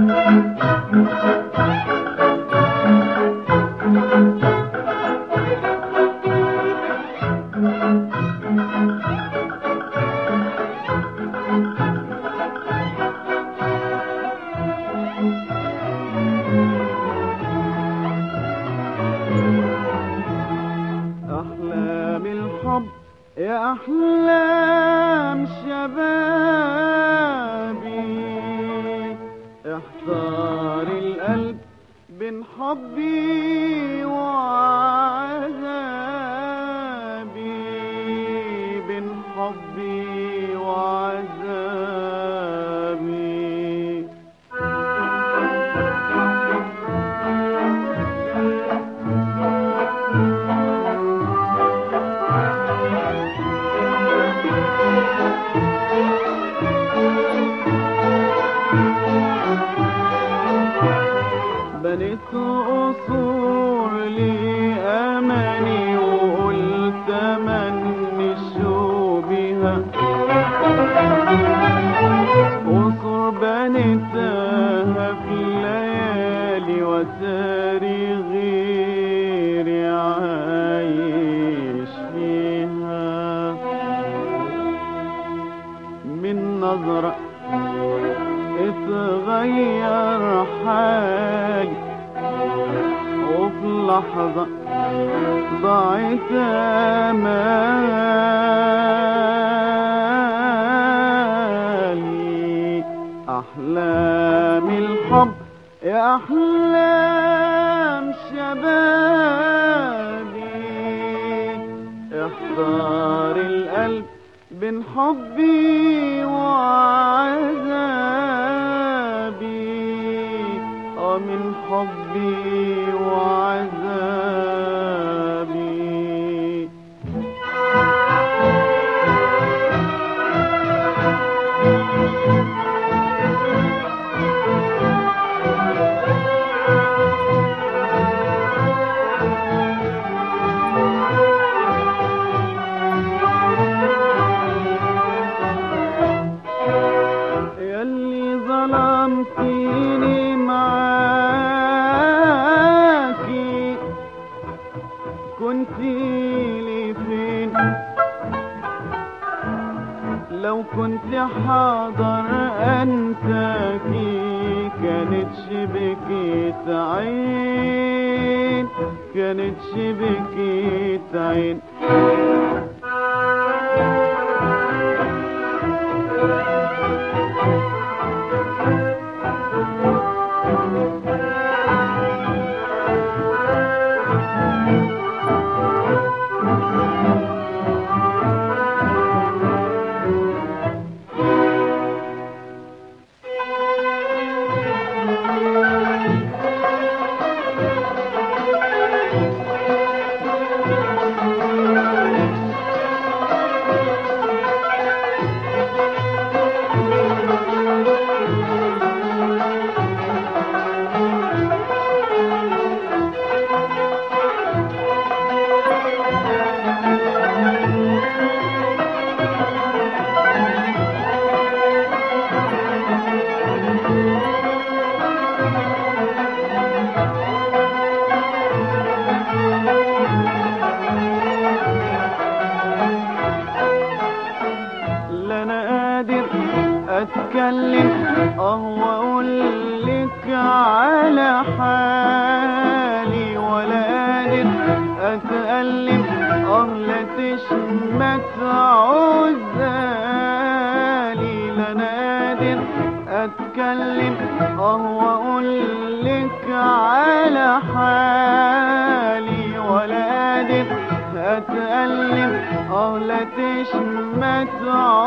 أحلام الحب يا أحلام شبابي، احتار القلب بين حبي وعذابي، بين حبي وعذابي. بنيت قصور لأماني وقلت أمني شو بها، قصور بنيتها في الليالي وتاري غيري عايش فيها. من نظرة اتغير حالي، وفي لحظة ضاعت آمالي. أحلام الحب يا أحلام شبابي، احتار القلب بين حبي وعذابي، من حبي وعذابي. ياللي ظلمتيني معاكي، كنتي لي فين؟ لو كنت حاضر انتكي، كانت شبكة عين، كانت شبكة عين. اتكلم واقولك على حالي، ولا قادر اتألم لا تشمت عزالي. لا انا قادر اتكلم واقولك على حالي، ولا قادر اتألم لا تشمت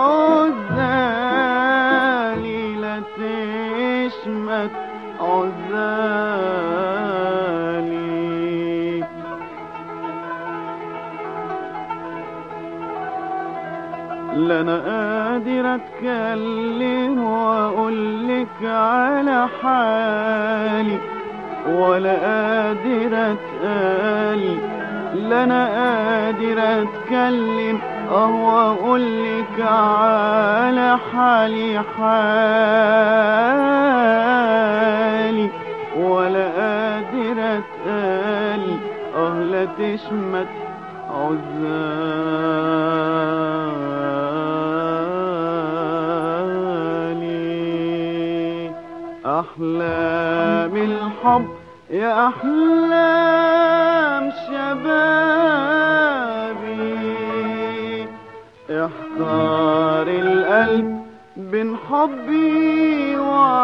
عزالي، لا تشمت عزالي. لا انا قادر اتكلم واقولك على حالي، ولا قادر اتقالي. لا انا قادر اتكلم واقولك على حالي تشمت عزالي. أحلام الحب يا أحلام شبابي، احتار القلب بين حبي